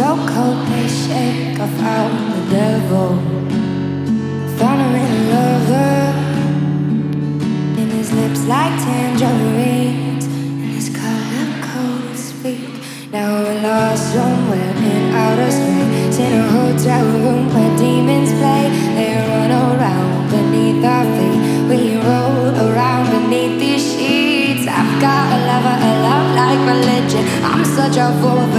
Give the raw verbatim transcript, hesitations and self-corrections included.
so cold they shake. I found the devil, found him in a lover, in his lips like tangerines, in his color cold speak. Now we're lost somewhere in outer space, in a hotel room where demons play. They run around beneath our feet, we roll around beneath these sheets. I've got a lover, a love like religion. I'm such a fool for